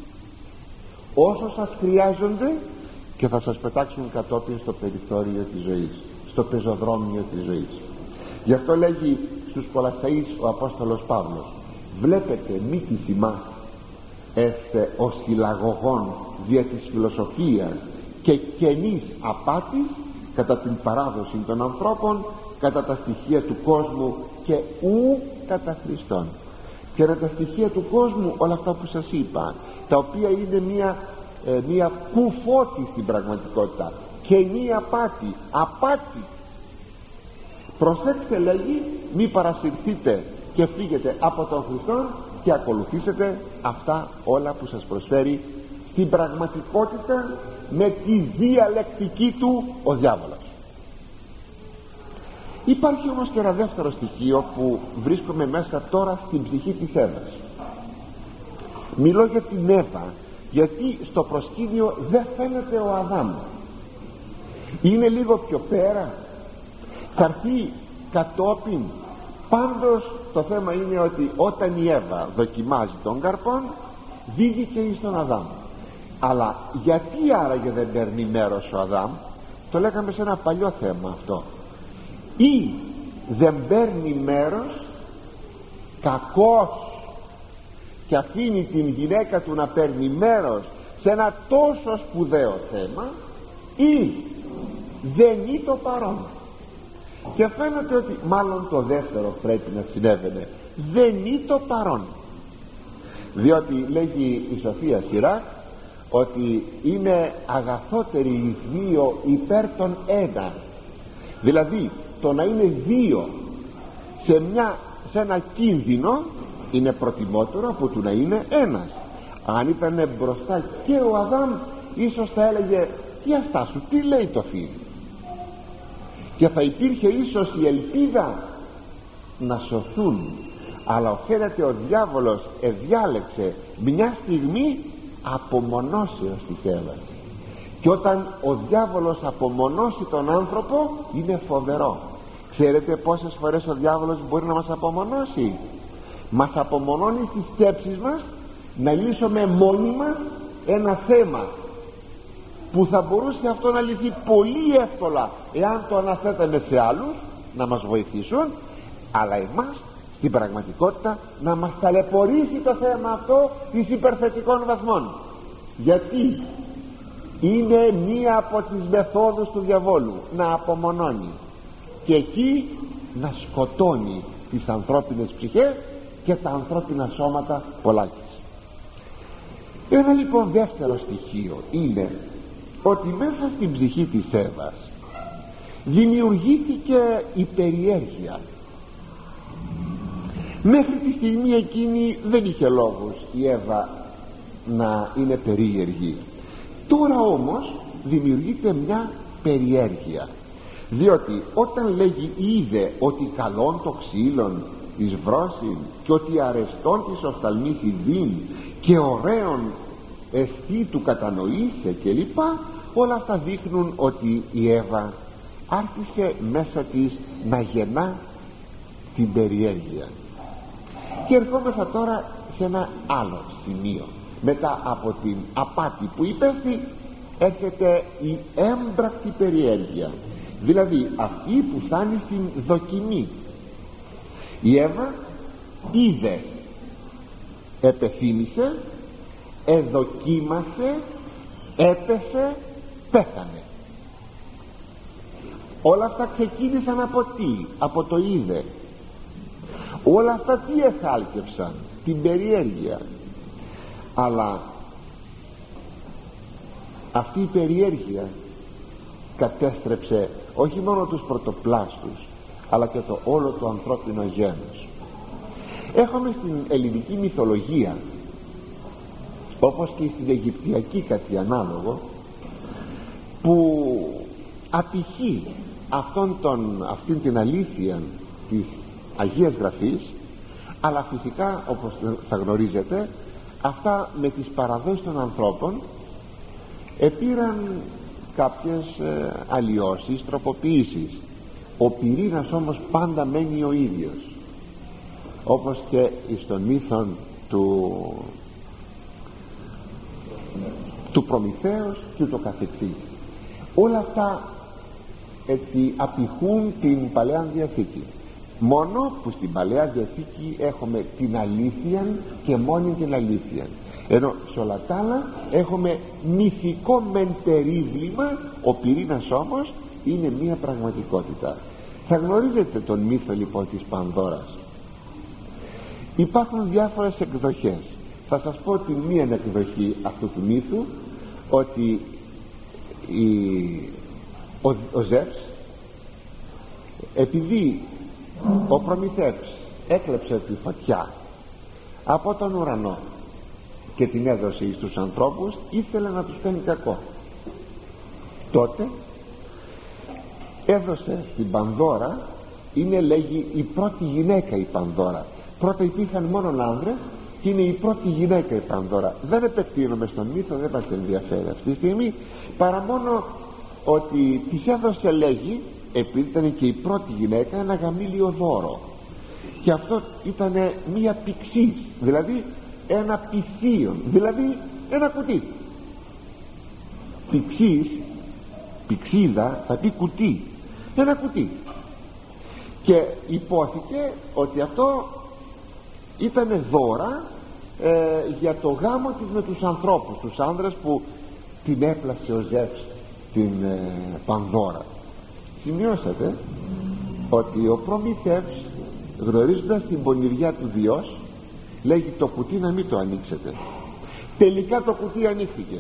όσο σας χρειάζονται και θα σας πετάξουν κατόπιν στο περιθώριο της ζωής, στο πεζοδρόμιο της ζωής. Γι' αυτό λέγει στους Κολασσαείς ο Απόστολος Παύλος, βλέπετε μη της ημάς έστε ως συλλαγωγών δια της φιλοσοφίας και κενής απάτης κατά την παράδοση των ανθρώπων, κατά τα στοιχεία του κόσμου και ου κατά Χριστόν. Και τα στοιχεία του κόσμου, όλα αυτά που σας είπα, τα οποία είναι μια, ε, μια κουφώτη στην πραγματικότητα, κενή απάτη, απάτη. Προσέξτε, λέγει, μη παρασυρθείτε και φύγετε από τον Χριστό και ακολουθήσετε αυτά όλα που σας προσφέρει στην πραγματικότητα με τη διαλεκτική του ο διάβολος. Υπάρχει όμως και ένα δεύτερο στοιχείο που βρίσκομαι μέσα τώρα στην ψυχή της Εύας. Μιλώ για την Εύα γιατί στο προσκήνιο δεν φαίνεται ο Αδάμ, είναι λίγο πιο πέρα, θα έρθει κατόπιν. Πάντως το θέμα είναι ότι όταν η Εύα δοκιμάζει τον καρπόν δίδει και εις τον Αδάμ. Αλλά γιατί άραγε δεν παίρνει μέρος ο Αδάμ? Το λέγαμε σε ένα παλιό θέμα αυτό. Ή δεν παίρνει μέρος κακός και αφήνει την γυναίκα του να παίρνει μέρος σε ένα τόσο σπουδαίο θέμα, ή δεν είναι το παρόν. Και φαίνεται ότι μάλλον το δεύτερο πρέπει να συνέβαινε, δεν είναι το παρόν. Διότι λέγει η Σοφία Σιράκ ότι είναι αγαθότεροι οι δύο υπέρ των ένα. Δηλαδή το να είναι δύο σε, μια, σε ένα κίνδυνο είναι προτιμότερο από το να είναι ένας. Αν ήταν μπροστά και ο Αδάμ, ίσως θα έλεγε τι αστάσου, τι λέει το φίλο, και θα υπήρχε ίσως η ελπίδα να σωθούν. Αλλά φαίνεται ο διάβολος εδιάλεξε μια στιγμή απομονώσεως της Εύας. Και όταν ο διάβολος απομονώσει τον άνθρωπο είναι φοβερό. Ξέρετε πόσες φορές ο διάβολος μπορεί να μας απομονώσει? Μας απομονώνει στις σκέψεις μας να λύσουμε μόνοι μας ένα θέμα που θα μπορούσε αυτό να λυθεί πολύ εύκολα εάν το αναθέταμε σε άλλους να μας βοηθήσουν, αλλά εμάς στην πραγματικότητα να μας ταλαιπωρήσει το θέμα αυτό εις υπερθετικών βαθμών. Γιατί είναι μία από τις μεθόδους του διαβόλου να απομονώνει και εκεί να σκοτώνει τις ανθρώπινες ψυχές και τα ανθρώπινα σώματα πολλάκις. Ένα λοιπόν δεύτερο στοιχείο είναι ότι μέσα στην ψυχή της Εύας δημιουργήθηκε η περιέργεια. Μέχρι τη στιγμή εκείνη δεν είχε λόγους η Εύα να είναι περίεργη. Τώρα όμως δημιουργείται μια περιέργεια, διότι όταν λέγει είδε ότι καλόν το ξύλον εις βρόσιν και ότι αρεστόν της οφθαλμής ειδήν και ωραίον εστί του κατανοήσε κλπ, όλα αυτά δείχνουν ότι η Εύα άρχισε μέσα της να γεννά την περιέργεια. Και ερχόμεθα τώρα σε ένα άλλο σημείο. Μετά από την απάτη που υπέστη, έρχεται η έμπρακτη περιέργεια, δηλαδή αυτή που φτάνει στην δοκιμή. Η Εύα είδε, επεθύμησε, εδοκίμασε, έπεσε, πέθανε. Όλα αυτά ξεκίνησαν από τι? Από το είδε. Όλα αυτά τι εχάλκευσαν? Την περιέργεια. Αλλά αυτή η περιέργεια κατέστρεψε όχι μόνο τους πρωτοπλάστους, αλλά και το όλο το ανθρώπινο γένος. Έχουμε στην ελληνική μυθολογία, όπως και στην Αιγυπτιακή κάτι ανάλογο, που απηχεί αυτόν τον, αυτήν την αλήθεια της Αγίας Γραφής, αλλά φυσικά, όπως θα γνωρίζετε, αυτά με τις παραδόσεις των ανθρώπων επήραν κάποιες ε, αλλοιώσεις, τροποποιήσεις. Ο πυρήνας όμως πάντα μένει ο ίδιος, όπως και στον μύθο του του Προμηθέως και ούτω καθεξής. Όλα αυτά έτσι απηχούν την Παλαιά Διαθήκη, μόνο που στην Παλαιά Διαθήκη έχουμε την αλήθεια και μόνη την αλήθεια, ενώ σε όλα τα άλλα έχουμε μυθικό μεν περίβλημα. Ο πυρήνας όμως είναι μία πραγματικότητα. Θα γνωρίζετε τον μύθο λοιπόν της Πανδώρας. Υπάρχουν διάφορες εκδοχές. Θα σας πω την μία εκδοχή αυτού του μύθου, ότι η, ο, ο Ζεύς, επειδή ο Προμηθεύς έκλεψε τη φωτιά από τον ουρανό και την έδωσε στους ανθρώπους, ήθελε να τους κάνει κακό. Τότε έδωσε στην Πανδώρα, είναι λέγει η πρώτη γυναίκα η Πανδώρα. Πρώτα υπήρχαν μόνο άνδρες και είναι η πρώτη γυναίκα η Πανδώρα. Δεν επεκτείνομαι στον μύθο, δεν μας ενδιαφέρει αυτή τη στιγμή, παρά μόνο ότι της έδωσε, λέγει, επειδή ήταν και η πρώτη γυναίκα, ένα γαμήλιο δώρο, και αυτό ήταν μία πηξής, δηλαδή ένα πυθίον, δηλαδή ένα κουτί. Πηξής, πηξίδα θα πει κουτί, ένα κουτί. Και υπόθηκε ότι αυτό ήταν δώρα ε, για το γάμο της με τους ανθρώπους, τους άνδρες που την έπλασε ο Ζεύς την ε, Πανδώρα. Σημειώσατε ότι ο Προμηθεύς, γνωρίζοντας την πονηριά του Διός, λέγει το κουτί να μην το ανοίξετε. Τελικά το κουτί ανοίχθηκε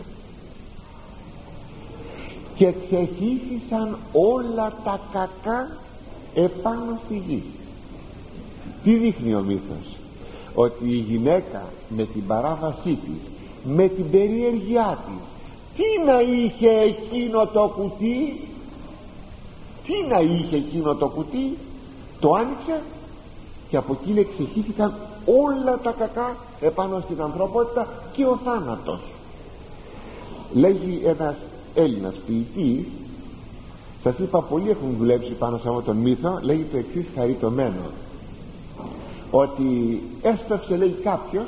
και ξεχύθησαν όλα τα κακά επάνω στη γη. Τι δείχνει ο μύθος? Ότι η γυναίκα με την παράβασή της, με την περιέργειά της, τι να είχε εκείνο το κουτί, τι να είχε εκείνο το κουτί, το άνοιξε και από εκεί εξεχύθηκαν όλα τα κακά επάνω στην ανθρωπότητα και ο θάνατος. Λέγει ένας Έλληνας ποιητής, σας είπα πολλοί έχουν δουλέψει πάνω σε αυτόν τον μύθο, λέγει το εξής χαριτωμένο, ότι έστρεψε, λέει, κάποιος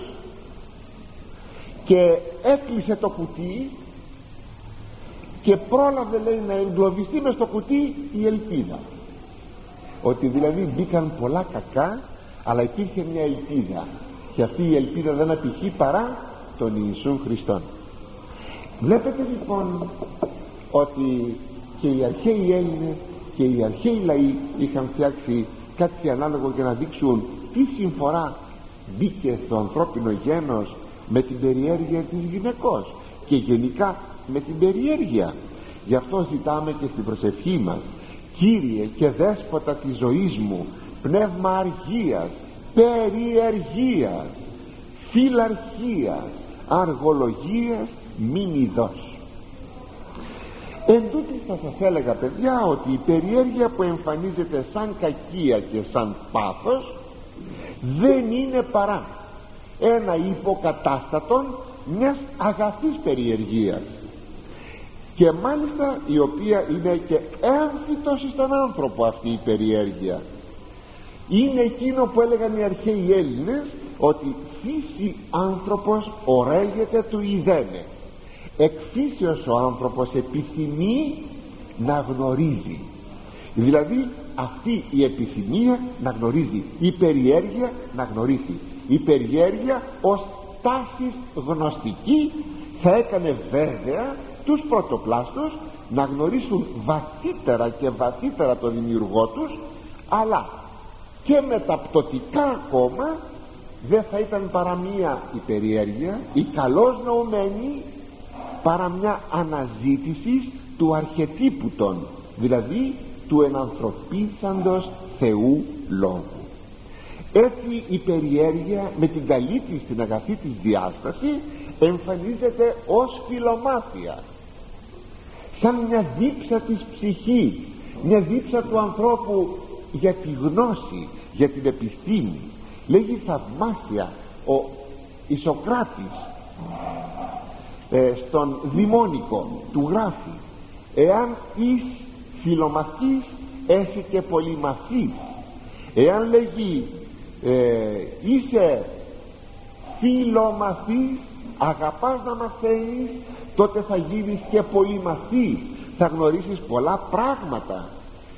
και έκλεισε το κουτί και πρόλαβε, λέει, να εγκλωβιστεί μες στο κουτί η ελπίδα. Ότι δηλαδή μπήκαν πολλά κακά, αλλά υπήρχε μια ελπίδα, και αυτή η ελπίδα δεν απηχεί παρά τον Ιησού Χριστόν. Βλέπετε λοιπόν ότι και οι αρχαίοι Έλληνες και οι αρχαίοι λαοί είχαν φτιάξει κάτι ανάλογο για να δείξουν τι συμφορά μπήκε στο ανθρώπινο γένος με την περιέργεια της γυναικός και γενικά με την περιέργεια. Γι' αυτό ζητάμε και στην προσευχή μας: Κύριε και Δέσποτα της ζωής μου, πνεύμα αργίας, περιεργίας, φιλαρχίας, αργολογίας μην ειδός. Εν τούτης θα σας έλεγα, παιδιά, ότι η περιέργεια που εμφανίζεται σαν κακία και σαν πάθος δεν είναι παρά ένα υποκατάστατον μιας αγαθής περιεργίας. και μάλιστα η οποία είναι και έμφυτος στον άνθρωπο. Αυτή η περιέργεια είναι εκείνο που έλεγαν οι αρχαίοι Έλληνες, ότι φύση άνθρωπος ωραίγεται του ιδένε. Εκ φύσεως ο άνθρωπος επιθυμεί να γνωρίζει, δηλαδή αυτή η επιθυμία να γνωρίζει, η περιέργεια να γνωρίζει, η περιέργεια ως τάση γνωστική θα έκανε βέβαια τους πρωτοπλάστους να γνωρίσουν βαθύτερα και βαθύτερα τον δημιουργό τους, αλλά και μεταπτωτικά ακόμα δεν θα ήταν παρά μία η περιέργεια, η καλώς νοουμένη, παρά μια αναζήτηση του αρχετύπου των, δηλαδή του ενανθρωπίσαντος Θεού Λόγου. Έτσι η περιέργεια με την καλή της, την αγαθή της διάσταση, εμφανίζεται ως φιλομάθεια, σαν μια δίψα της ψυχής, μια δίψα του ανθρώπου για τη γνώση, για την επιστήμη. Λέγει θαυμάσια ο Ισοκράτης ε, στον Δημόνικο του γράφει: εάν εις φιλομαθής έχει και πολυμαθής. Εάν λέγει ε, είσαι φιλομαθής, αγαπάς να μαθαίνεις, τότε θα γίνεις και πολυμαθής, θα γνωρίσεις πολλά πράγματα.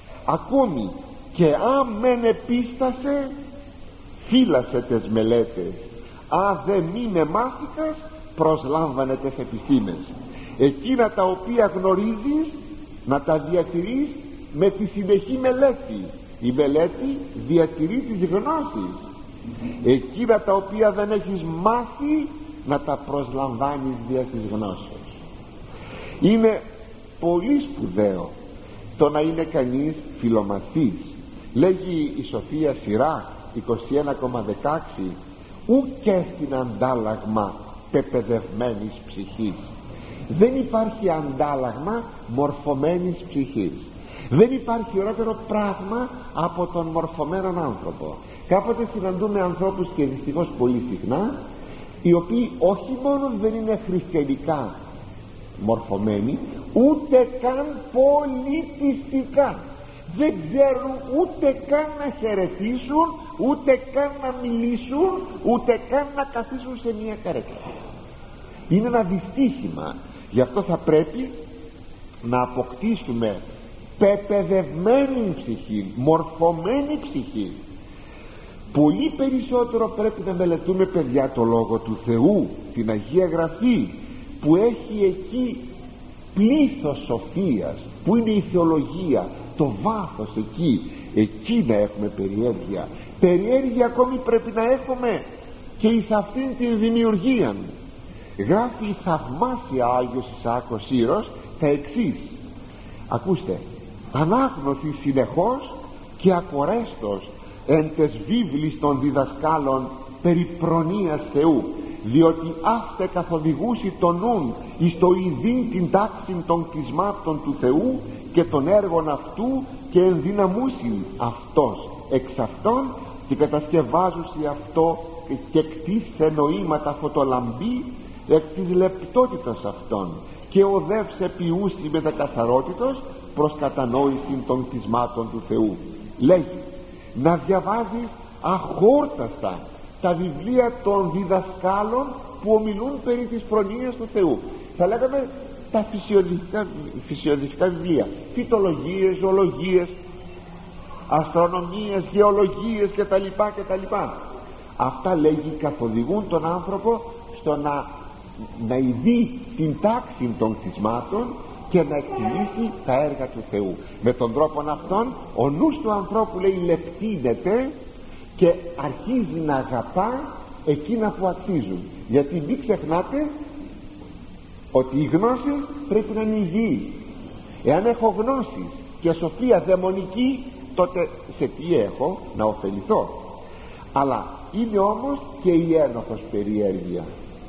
Ακόμη και αν μεν επίστασε, φύλασε τες μελέτες, αν δε μη με μάθηκας, προσλάμβανε τες επιστήμες. Εκείνα τα οποία γνωρίζεις να τα διατηρείς με τη συνεχή μελέτη. Η μελέτη διατηρεί τις γνώσεις. Εκείνα τα οποία δεν έχεις μάθει να τα προσλαμβάνεις δια της γνώσεως. Είναι πολύ σπουδαίο το να είναι κανείς φιλομαθής. Λέγει η Σοφία Σειρά είκοσι ένα δεκαέξι: ου και στην αντάλλαγμα πεπαιδευμένης ψυχής. Δεν υπάρχει αντάλλαγμα μορφωμένης ψυχής. Δεν υπάρχει ωραιότερο πράγμα από τον μορφωμένον άνθρωπο. Κάποτε συναντούμε ανθρώπους, και δυστυχώς πολύ συχνά, οι οποίοι όχι μόνο δεν είναι χριστιανικά μορφωμένοι, ούτε καν πολιτιστικά. Δεν ξέρουν ούτε καν να χαιρετήσουν, ούτε καν να μιλήσουν, ούτε καν να καθίσουν σε μια καρέκλα. Είναι ένα δυστύχημα. Γι' αυτό θα πρέπει να αποκτήσουμε πεπαιδευμένη ψυχή, μορφωμένη ψυχή. Πολύ περισσότερο πρέπει να μελετούμε, παιδιά, το Λόγο του Θεού, την Αγία Γραφή, που έχει εκεί πλήθος σοφίας, που είναι η θεολογία, το βάθος εκεί. Εκεί να έχουμε περιέργεια. Περιέργεια ακόμη πρέπει να έχουμε και εις αυτήν την δημιουργία. Γράφει θαυμάσια Άγιος Ισαάκος Σύρος τα εξής. Ακούστε: ανάγνωση συνεχώς και ακορέστος εν τες βίβλης των διδασκάλων περί προνοίας Θεού, διότι αύτε καθοδηγούσι το νουν εις το ειδήν την τάξη των κτισμάτων του Θεού και των έργων αυτού, και ενδυναμούσι αυτός εξ αυτών, και κατασκευάζουσι αυτό και κτίσε νοήματα φωτολαμπή εκ της λεπτότητας αυτών, και οδεύσε ποιούσι με τα καθαρότητος προς κατανόηση των κτισμάτων του Θεού. Λέγει να διαβάζεις αχόρταστα τα βιβλία των διδασκάλων που ομιλούν περί της προνοίας του Θεού. Θα λέγαμε τα φυσιολογικά, φυσιολογικά βιβλία, φυτολογίες, ζωολογίες, αστρονομίες, γεωλογίες κτλ, κτλ. Αυτά, λέγει, καθοδηγούν τον άνθρωπο στο να, να ειδεί την τάξη των κτισμάτων και να εκτιμήσει τα έργα του Θεού. Με τον τρόπο αυτόν ο νους του ανθρώπου, λέει, λεπτύνεται και αρχίζει να αγαπά εκείνα που αξίζουν. Γιατί μην ξεχνάτε ότι οι γνώσεις πρέπει να είναι υγιείς. Εάν έχω γνώσεις και σοφία δαιμονική, τότε σε τι έχω να ωφεληθώ? Αλλά είναι όμως και η ένοχος περιέργεια,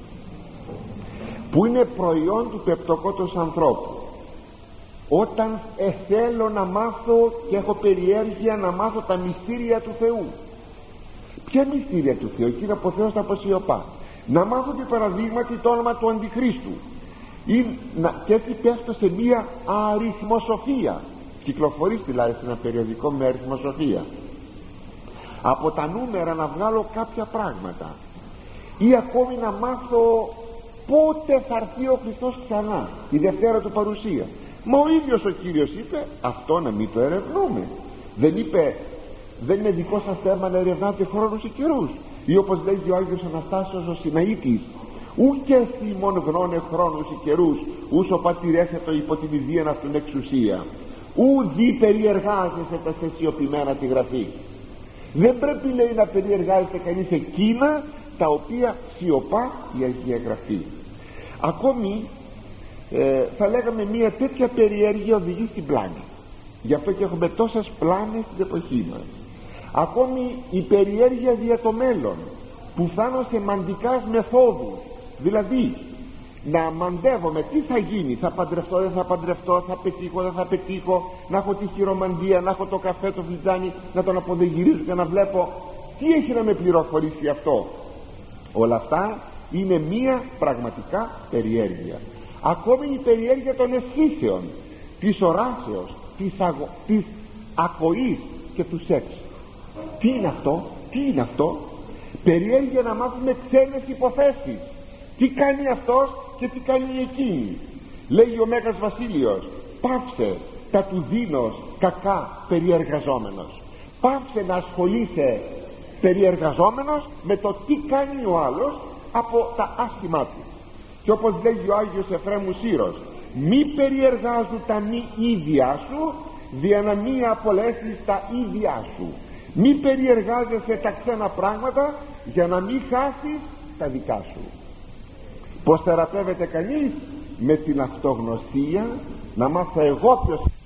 που είναι προϊόν του πεπτοκότος ανθρώπου. Όταν ε, θέλω να μάθω και έχω περιέργεια να μάθω τα μυστήρια του Θεού. Ποια μυστήρια του Θεού? Εκείνα που ο Θεός τα αποσιωπά. Να μάθω, και παραδείγματι, το όνομα του Αντιχρίστου, ή να, και έτσι πέφτω σε μία αριθμοσοφία. Κυκλοφορεί δηλαδή σε ένα περιοδικό με αριθμοσοφία, από τα νούμερα να βγάλω κάποια πράγματα, ή ακόμη να μάθω πότε θα έρθει ο Χριστός ξανά, η Δευτέρα του παρουσία. Μα ο ίδιος ο Κύριος είπε αυτό να μην το ερευνούμε. Δεν είπε, δεν είναι δικό σας θέμα να ερευνάτε χρόνους και καιρούς, ή όπως λέγει ο Άγιος Αναστάσιος ο Συναήτης, ούκ εσύ μον γνώνε χρόνους και καιρούς, ούς ο πατηρέσαι υπό την ιδίαν αυτούν εξουσία, ου δι περιεργάζεσαι τα σε σιωπημένα τη γραφή. Δεν πρέπει, λέει, να περιεργάζεται κανείς εκείνα τα οποία σιωπά η Αγία Γραφή. Ακόμη ε, θα λέγαμε μια τέτοια περιέργεια οδηγεί στην πλάνη. Γι' αυτό και έχουμε τόσες πλάνες στην εποχή μας. Ακόμη η περιέργεια δια το μέλλον, που φτάνω σε μαντικάς μεθόδους, δηλαδή να μαντεύομαι τι θα γίνει, θα παντρευτώ, δεν θα παντρευτώ, θα πετύχω, δεν θα πετύχω, να έχω τη χειρομαντία, να έχω το καφέ, το φλιτζάνι, να τον αποδεγυρίζω και να βλέπω τι έχει να με πληροφορήσει αυτό. Όλα αυτά είναι μία πραγματικά περιέργεια. Ακόμη η περιέργεια των αισθήσεων, της οράσεως, της, αγω... της ακοής και του σεξ. Τι είναι αυτό, τι είναι αυτό? Περιέργεια να μάθουμε ξένες υποθέσεις. Τι κάνει αυτός και τι κάνει εκείνη. Λέει ο Μέγας Βασίλειος, πάυσε τα του δίνος κακά περιεργαζόμενος. Πάυσε να ασχολείσαι περιεργαζόμενος με το τι κάνει ο άλλος από τα άσχημά του. Και όπως λέγει ο Άγιος Εφραίμου Σύρος, μη περιεργάζουν τα μη ίδια σου, δια να μη απολέσεις τα ίδια σου. Μη περιεργάζεσαι τα ξένα πράγματα, για να μην χάσεις τα δικά σου. Πως θεραπεύεται κανείς? Με την αυτογνωσία, να μάθω εγώ ποιος